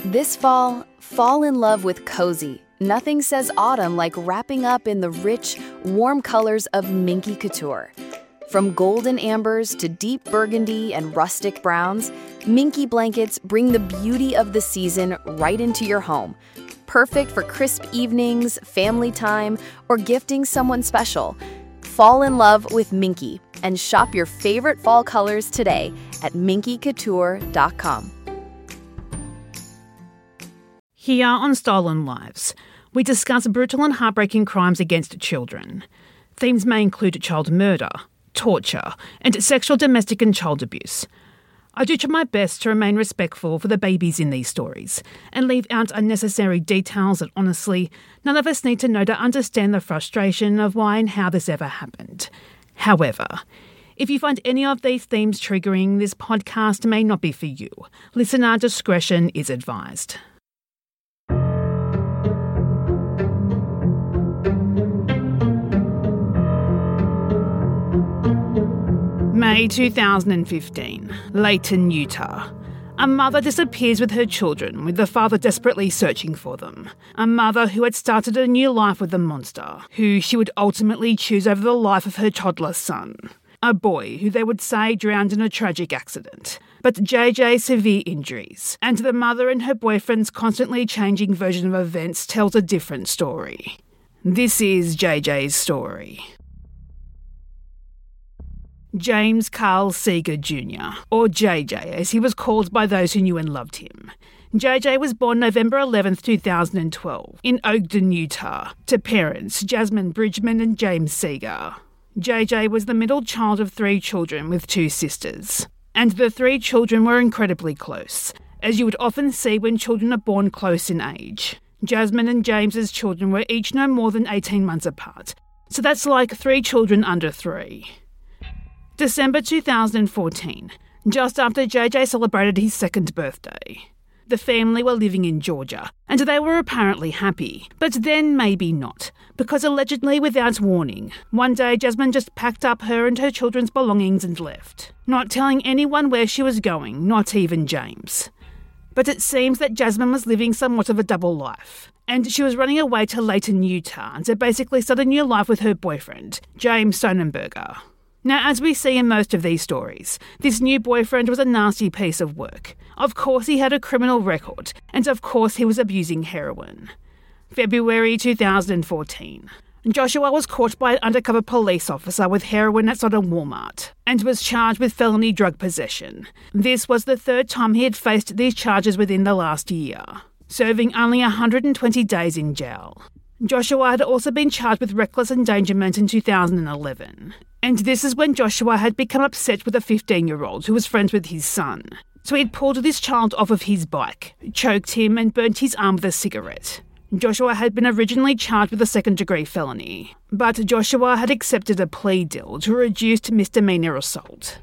This fall in love with cozy. Nothing says autumn like wrapping up in the rich, warm colors of Minky Couture. From golden ambers to deep burgundy and rustic browns, Minky blankets bring the beauty of the season right into your home. Perfect for crisp evenings, family time, or gifting someone special. Fall in love with Minky and shop your favorite fall colors today at minkycouture.com. Here on Stolen Lives, we discuss brutal and heartbreaking crimes against children. Themes may include child murder, torture, and sexual, domestic and child abuse. I do try my best to remain respectful for the babies in these stories and leave out unnecessary details that honestly none of us need to know to understand the frustration of why and how this ever happened. However, if you find any of these themes triggering, this podcast may not be for you. Listener discretion is advised. May 2015, Layton, Utah. A mother disappears with her children, with the father desperately searching for them. A mother who had started a new life with a monster, who she would ultimately choose over the life of her toddler son. A boy who they would say drowned in a tragic accident. But JJ's severe injuries, and the mother and her boyfriend's constantly changing version of events tells a different story. This is JJ's story. James Carl Seeger Jr., or JJ as he was called by those who knew and loved him. JJ was born November 11th, 2012, in Ogden, Utah, to parents Jasmine Bridgman and James Seeger. JJ was the middle child of 3 children with 2 sisters, and the 3 children were incredibly close, as you would often see when children are born close in age. Jasmine and James's children were each no more than 18 months apart, so that's like 3 children under 3. December 2014, just after JJ celebrated his 2nd birthday. The family were living in Georgia, and they were apparently happy, but then maybe not, because allegedly without warning, one day Jasmine just packed up her and her children's belongings and left, not telling anyone where she was going, not even James. But it seems that Jasmine was living somewhat of a double life, and she was running away to Layton, Utah, to basically start a new life with her boyfriend, James Sonnenberger. Now, as we see in most of these stories, this new boyfriend was a nasty piece of work. Of course he had a criminal record, and of course he was abusing heroin. February 2014. Joshua was caught by an undercover police officer with heroin outside a Walmart, and was charged with felony drug possession. This was the 3rd time he had faced these charges within the last year, serving only 120 days in jail. Joshua had also been charged with reckless endangerment in 2011. And this is when Joshua had become upset with a 15-year-old who was friends with his son. So he had pulled this child off of his bike, choked him and burnt his arm with a cigarette. Joshua had been originally charged with a 2nd-degree felony, but Joshua had accepted a plea deal to reduced misdemeanor assault.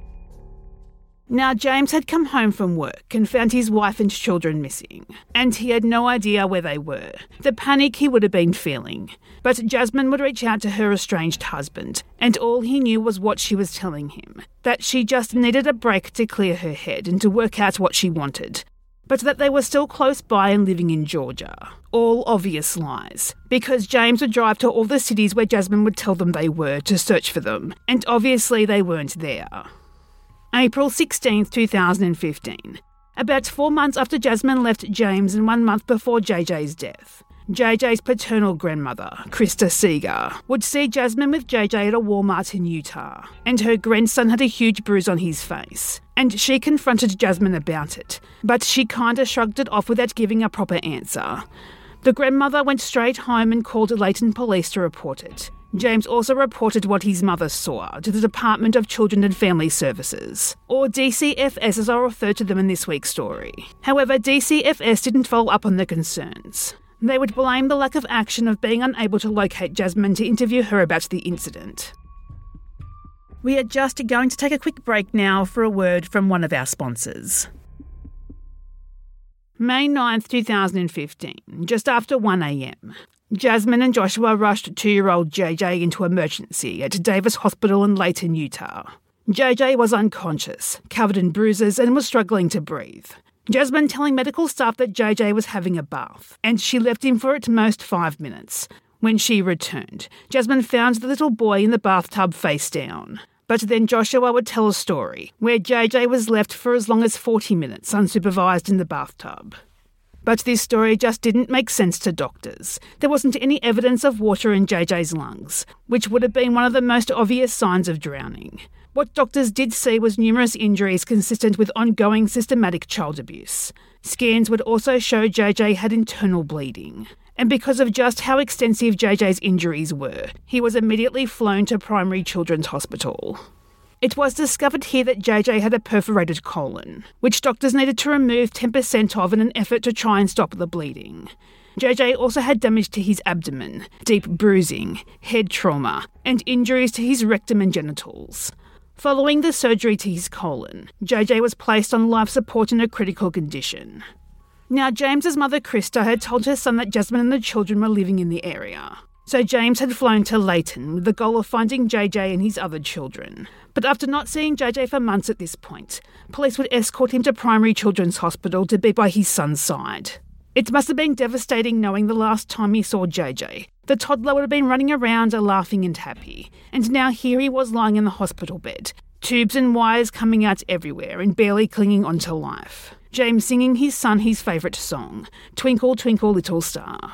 Now, James had come home from work and found his wife and children missing, and he had no idea where they were, the panic he would have been feeling. But Jasmine would reach out to her estranged husband, and all he knew was what she was telling him, that she just needed a break to clear her head and to work out what she wanted, but that they were still close by and living in Georgia. All obvious lies, because James would drive to all the cities where Jasmine would tell them they were to search for them, and obviously they weren't there. April 16, 2015. About 4 months after Jasmine left James and 1 month before JJ's death, JJ's paternal grandmother, Krista Seeger, would see Jasmine with JJ at a Walmart in Utah, and her grandson had a huge bruise on his face, and she confronted Jasmine about it, but she kinda shrugged it off without giving a proper answer. The grandmother went straight home and called Layton police to report it. James also reported what his mother saw to the Department of Children and Family Services, or DCFS as I refer to them in this week's story. However, DCFS didn't follow up on the concerns. They would blame the lack of action of being unable to locate Jasmine to interview her about the incident. We are just going to take a quick break now for a word from one of our sponsors. May 9th, 2015, just after 1 a.m. Jasmine and Joshua rushed 2-year-old JJ into emergency at Davis Hospital in Layton, Utah. JJ was unconscious, covered in bruises, and was struggling to breathe. Jasmine telling medical staff that JJ was having a bath, and she left him for at most 5 minutes. When she returned, Jasmine found the little boy in the bathtub face down. But then Joshua would tell a story where JJ was left for as long as 40 minutes unsupervised in the bathtub. But this story just didn't make sense to doctors. There wasn't any evidence of water in JJ's lungs, which would have been one of the most obvious signs of drowning. What doctors did see was numerous injuries consistent with ongoing systematic child abuse. Scans would also show JJ had internal bleeding. And because of just how extensive JJ's injuries were, he was immediately flown to Primary Children's Hospital. It was discovered here that JJ had a perforated colon, which doctors needed to remove 10% of in an effort to try and stop the bleeding. JJ also had damage to his abdomen, deep bruising, head trauma, and injuries to his rectum and genitals. Following the surgery to his colon, JJ was placed on life support in a critical condition. Now, James's mother, Krista, had told her son that Jasmine and the children were living in the area. So James had flown to Leighton with the goal of finding JJ and his other children. But after not seeing JJ for months at this point, police would escort him to Primary Children's Hospital to be by his son's side. It must have been devastating knowing the last time he saw JJ. The toddler would have been running around, laughing and happy. And now here he was lying in the hospital bed, tubes and wires coming out everywhere and barely clinging onto life. James singing his son his favourite song, Twinkle, Twinkle, Little Star.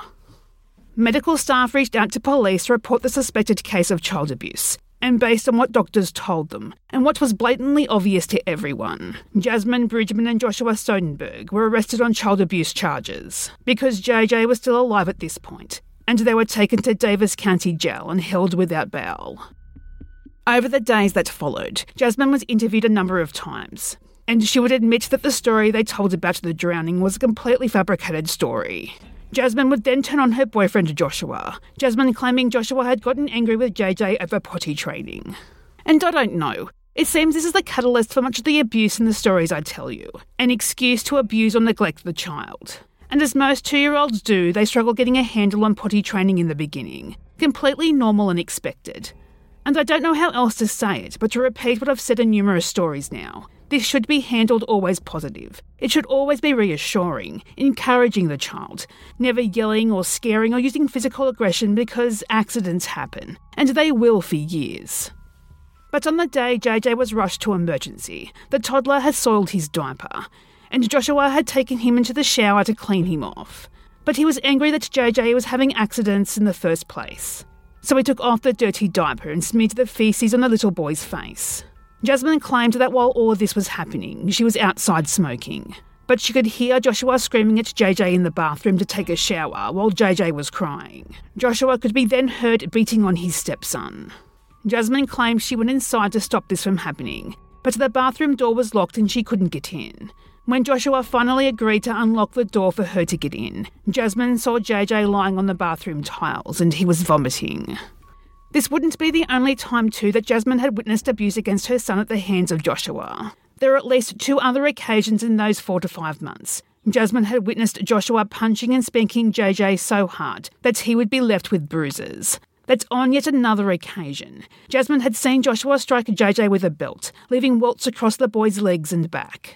Medical staff reached out to police to report the suspected case of child abuse, and based on what doctors told them, and what was blatantly obvious to everyone, Jasmine Bridgman and Joshua Soderberg were arrested on child abuse charges, because JJ was still alive at this point, and they were taken to Davis County Jail and held without bail. Over the days that followed, Jasmine was interviewed a number of times, and she would admit that the story they told about the drowning was a completely fabricated story. Jasmine would then turn on her boyfriend Joshua, Jasmine claiming Joshua had gotten angry with JJ over potty training. And I don't know, it seems this is the catalyst for much of the abuse in the stories I tell you, an excuse to abuse or neglect the child. And as most 2-year-olds do, they struggle getting a handle on potty training in the beginning, completely normal and expected. And I don't know how else to say it, but to repeat what I've said in numerous stories now, this should be handled always positive. It should always be reassuring, encouraging the child, never yelling or scaring or using physical aggression because accidents happen, and they will for years. But on the day JJ was rushed to emergency, the toddler had soiled his diaper, and Joshua had taken him into the shower to clean him off. But he was angry that JJ was having accidents in the first place. So he took off the dirty diaper and smeared the feces on the little boy's face. Jasmine claimed that while all of this was happening, she was outside smoking. But she could hear Joshua screaming at JJ in the bathroom to take a shower while JJ was crying. Joshua could be then heard beating on his stepson. Jasmine claimed she went inside to stop this from happening, but the bathroom door was locked and she couldn't get in. When Joshua finally agreed to unlock the door for her to get in, Jasmine saw JJ lying on the bathroom tiles and he was vomiting. This wouldn't be the only time too that Jasmine had witnessed abuse against her son at the hands of Joshua. There are at least 2 other occasions in those 4 to 5 months. Jasmine had witnessed Joshua punching and spanking JJ so hard that he would be left with bruises. That's on yet another occasion. Jasmine had seen Joshua strike JJ with a belt, leaving welts across the boy's legs and back.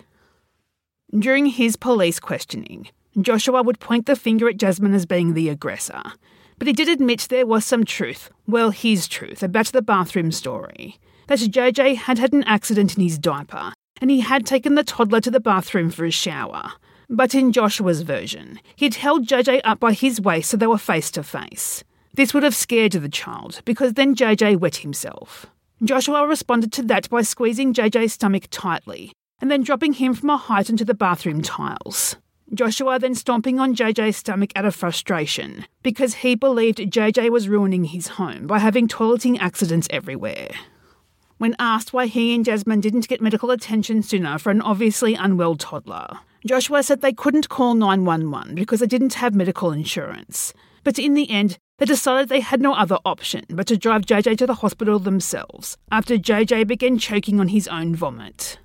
During his police questioning, Joshua would point the finger at Jasmine as being the aggressor. But he did admit there was some truth, well, his truth, about the bathroom story. That JJ had had an accident in his diaper, and he had taken the toddler to the bathroom for a shower. But in Joshua's version, he'd held JJ up by his waist so they were face to face. This would have scared the child, because then JJ wet himself. Joshua responded to that by squeezing JJ's stomach tightly, and then dropping him from a height onto the bathroom tiles. Joshua then stomping on JJ's stomach out of frustration, because he believed JJ was ruining his home by having toileting accidents everywhere. When asked why he and Jasmine didn't get medical attention sooner for an obviously unwell toddler, Joshua said they couldn't call 911 because they didn't have medical insurance. But in the end, they decided they had no other option but to drive JJ to the hospital themselves after JJ began choking on his own vomit.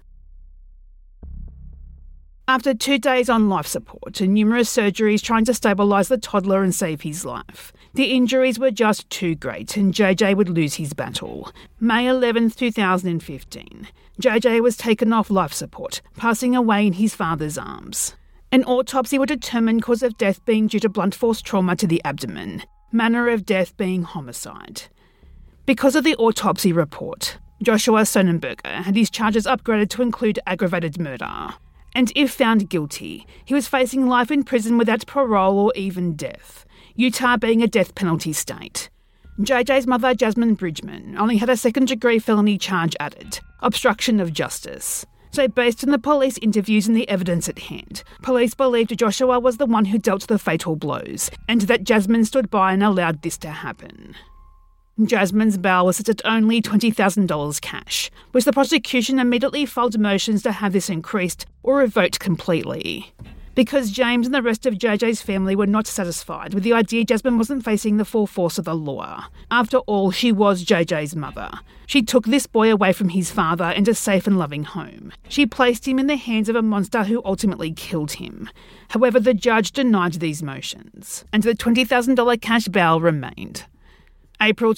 After 2 days on life support and numerous surgeries trying to stabilise the toddler and save his life, the injuries were just too great and JJ would lose his battle. May 11, 2015, JJ was taken off life support, passing away in his father's arms. An autopsy would determine cause of death being due to blunt force trauma to the abdomen, manner of death being homicide. Because of the autopsy report, Joshua Sonnenberger had his charges upgraded to include aggravated murder. And if found guilty, he was facing life in prison without parole or even death, Utah being a death penalty state. JJ's mother, Jasmine Bridgman, only had a second-degree felony charge added, obstruction of justice. So based on the police interviews and the evidence at hand, police believed Joshua was the one who dealt the fatal blows, and that Jasmine stood by and allowed this to happen. Jasmine's bail was set at only $20,000 cash, which the prosecution immediately filed motions to have this increased or revoked completely. Because James and the rest of JJ's family were not satisfied with the idea Jasmine wasn't facing the full force of the law. After all, she was JJ's mother. She took this boy away from his father and a safe and loving home. She placed him in the hands of a monster who ultimately killed him. However, the judge denied these motions, and the $20,000 cash bail remained. April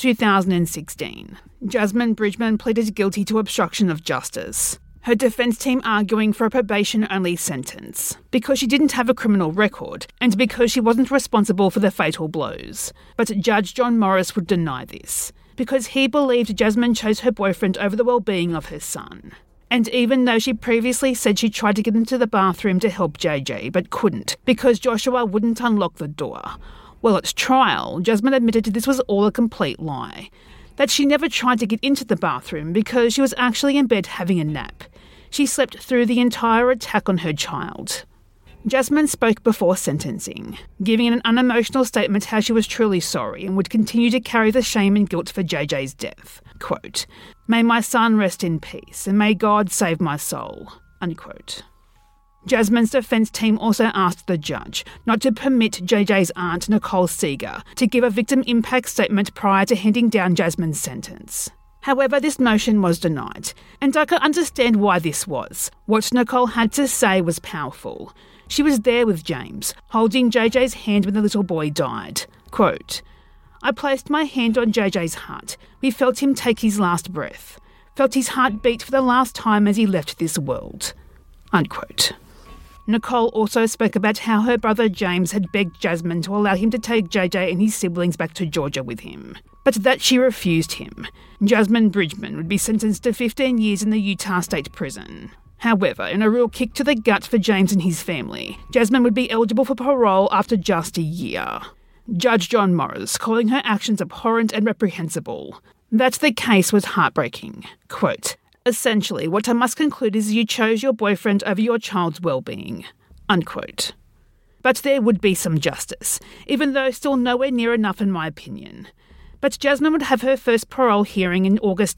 2016. Jasmine Bridgman pleaded guilty to obstruction of justice. Her defence team arguing for a probation-only sentence, because she didn't have a criminal record and because she wasn't responsible for the fatal blows. But Judge John Morris would deny this, because he believed Jasmine chose her boyfriend over the well-being of her son. And even though she previously said she tried to get into the bathroom to help JJ, but couldn't, because Joshua wouldn't unlock the door. Well, at trial, Jasmine admitted this was all a complete lie. That she never tried to get into the bathroom because she was actually in bed having a nap. She slept through the entire attack on her child. Jasmine spoke before sentencing, giving an unemotional statement how she was truly sorry and would continue to carry the shame and guilt for JJ's death. Quote, "May my son rest in peace and may God save my soul." Unquote. Jasmine's defence team also asked the judge not to permit JJ's aunt, Nicole Seeger, to give a victim impact statement prior to handing down Jasmine's sentence. However, this motion was denied, and I can understand why this was. What Nicole had to say was powerful. She was there with James, holding JJ's hand when the little boy died. Quote, "I placed my hand on JJ's heart. We felt him take his last breath. Felt his heart beat for the last time as he left this world." Unquote. Nicole also spoke about how her brother James had begged Jasmine to allow him to take JJ and his siblings back to Georgia with him, but that she refused him. Jasmine Bridgman would be sentenced to 15 years in the Utah State Prison. However, in a real kick to the gut for James and his family, Jasmine would be eligible for parole after just a year. Judge John Morris calling her actions abhorrent and reprehensible. That the case was heartbreaking. Quote, "Essentially, what I must conclude is you chose your boyfriend over your child's well-being." Unquote. But there would be some justice, even though still nowhere near enough in my opinion. But Jasmine would have her first parole hearing in August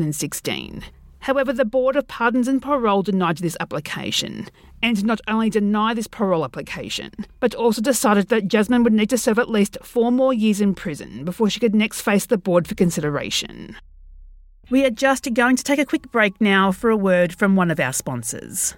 2016. However, the Board of Pardons and Parole denied this application, and not only denied this parole application, but also decided that Jasmine would need to serve at least 4 more years in prison before she could next face the board for consideration. We are just going to take a quick break now for a word from one of our sponsors.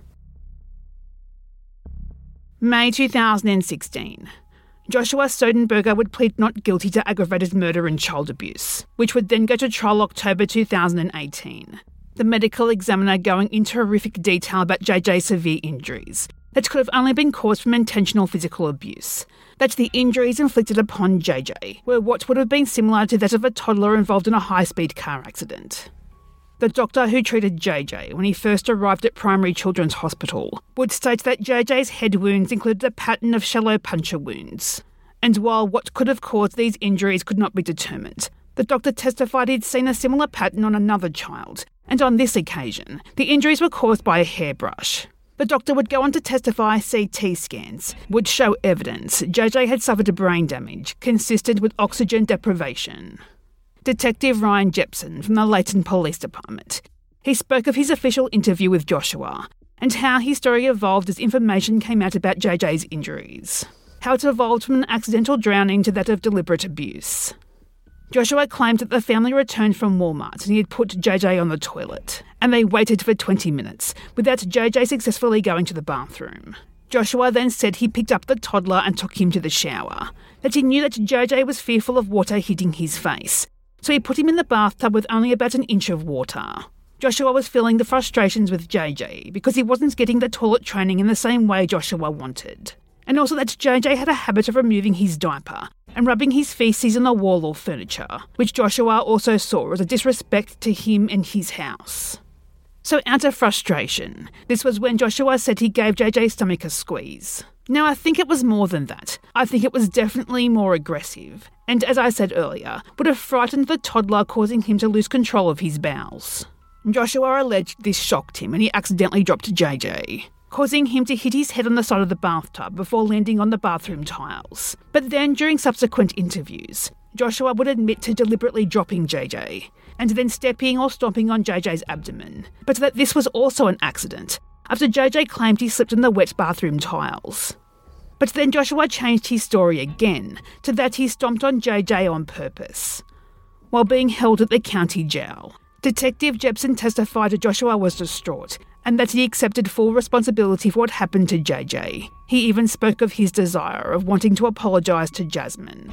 May 2016. Joshua Sonnenberger would plead not guilty to aggravated murder and child abuse, which would then go to trial October 2018. The medical examiner going into horrific detail about JJ's severe injuries that could have only been caused from intentional physical abuse. That the injuries inflicted upon JJ were what would have been similar to that of a toddler involved in a high-speed car accident. The doctor who treated JJ when he first arrived at Primary Children's Hospital would state that JJ's head wounds included a pattern of shallow puncture wounds. And while what could have caused these injuries could not be determined, the doctor testified he'd seen a similar pattern on another child, and on this occasion, the injuries were caused by a hairbrush. The doctor would go on to testify CT scans would show evidence JJ had suffered brain damage consistent with oxygen deprivation. Detective Ryan Jepson from the Layton Police Department. He spoke of his official interview with Joshua and how his story evolved as information came out about JJ's injuries. How it evolved from an accidental drowning to that of deliberate abuse. Joshua claimed that the family returned from Walmart and he had put JJ on the toilet, and they waited for 20 minutes without JJ successfully going to the bathroom. Joshua then said he picked up the toddler and took him to the shower, that he knew that JJ was fearful of water hitting his face, so he put him in the bathtub with only about an inch of water. Joshua was feeling the frustrations with JJ because he wasn't getting the toilet training in the same way Joshua wanted. And also that JJ had a habit of removing his diaper and rubbing his feces on the wall or furniture, which Joshua also saw as a disrespect to him and his house. So out of frustration, this was when Joshua said he gave JJ's stomach a squeeze. Now, I think it was more than that. I think it was definitely more aggressive, and as I said earlier, would have frightened the toddler, causing him to lose control of his bowels. Joshua alleged this shocked him and he accidentally dropped JJ, causing him to hit his head on the side of the bathtub before landing on the bathroom tiles. But then, during subsequent interviews, Joshua would admit to deliberately dropping JJ, and then stepping or stomping on JJ's abdomen, but that this was also an accident, after JJ claimed he slipped on the wet bathroom tiles. But then Joshua changed his story again to that he stomped on JJ on purpose. While being held at the county jail, Detective Jepson testified that Joshua was distraught and that he accepted full responsibility for what happened to JJ. He even spoke of his desire of wanting to apologise to Jasmine.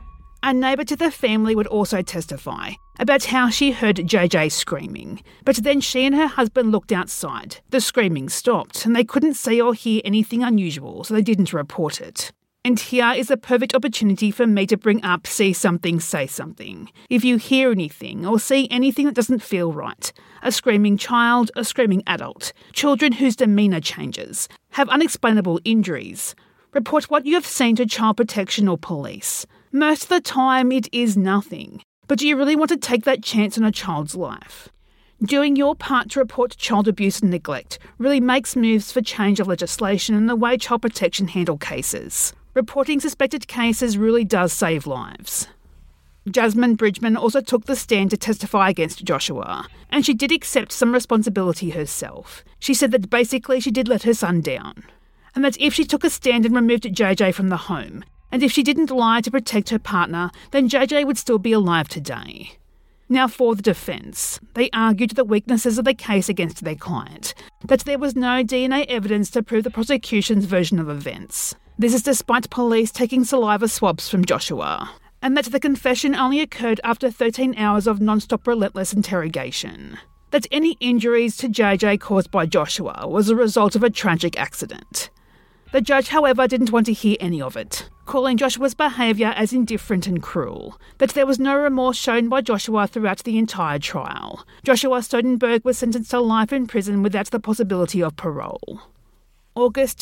A neighbour to the family would also testify about how she heard JJ screaming, but then she and her husband looked outside. The screaming stopped and they couldn't see or hear anything unusual, so they didn't report it. And here is the perfect opportunity for me to bring up see something, say something. If you hear anything or see anything that doesn't feel right, a screaming child, a screaming adult, children whose demeanour changes, have unexplainable injuries, report what you have seen to Child Protection or police. Most of the time it is nothing, but do you really want to take that chance on a child's life? Doing your part to report child abuse and neglect really makes moves for change of legislation and the way Child Protection handle cases. Reporting suspected cases really does save lives. Jasmine Bridgman also took the stand to testify against Joshua, and she did accept some responsibility herself. She said that basically she did let her son down, and that if she took a stand and removed JJ from the home, and if she didn't lie to protect her partner, then JJ would still be alive today. Now for the defence, they argued the weaknesses of the case against their client, that there was no DNA evidence to prove the prosecution's version of events. This is despite police taking saliva swabs from Joshua, and that the confession only occurred after 13 hours of non-stop relentless interrogation. That any injuries to JJ caused by Joshua was a result of a tragic accident. The judge, however, didn't want to hear any of it, calling Joshua's behaviour as indifferent and cruel, that there was no remorse shown by Joshua throughout the entire trial. Joshua Soderberg was sentenced to life in prison without the possibility of parole. August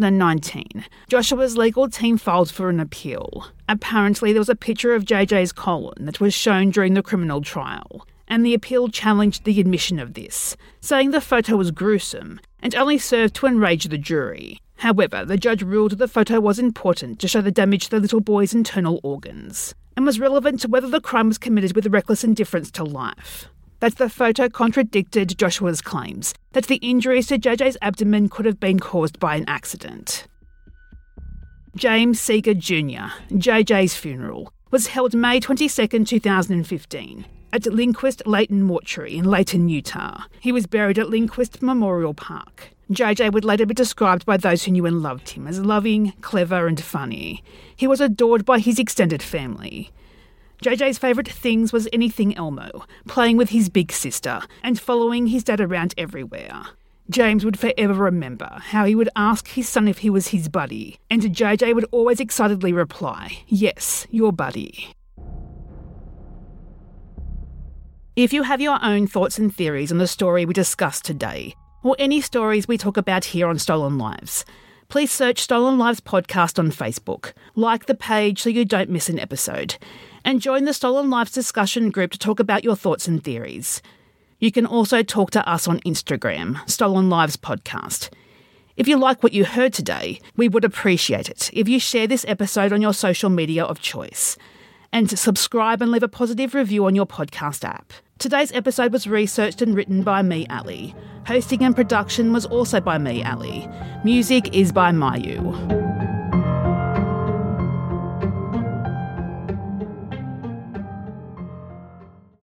2019, Joshua's legal team filed for an appeal. Apparently there was a picture of JJ's colon that was shown during the criminal trial, and the appeal challenged the admission of this, saying the photo was gruesome and only served to enrage the jury. However, the judge ruled the photo was important to show the damage to the little boy's internal organs, and was relevant to whether the crime was committed with reckless indifference to life. That the photo contradicted Joshua's claims that the injuries to JJ's abdomen could have been caused by an accident. James Seeger Jr., JJ's funeral, was held May 22, 2015, at Lindquist Layton Mortuary in Layton, Utah. He was buried at Lindquist Memorial Park. JJ would later be described by those who knew and loved him as loving, clever and funny. He was adored by his extended family. JJ's favourite things was anything Elmo, playing with his big sister and following his dad around everywhere. James would forever remember how he would ask his son if he was his buddy, and JJ would always excitedly reply, "Yes, your buddy." If you have your own thoughts and theories on the story we discussed today, or any stories we talk about here on Stolen Lives, please search Stolen Lives Podcast on Facebook, like the page so you don't miss an episode, and join the Stolen Lives discussion group to talk about your thoughts and theories. You can also talk to us on Instagram, Stolen Lives Podcast. If you like what you heard today, we would appreciate it if you share this episode on your social media of choice, and subscribe and leave a positive review on your podcast app. Today's episode was researched and written by me, Ali. Hosting and production was also by me, Ali. Music is by Mayu.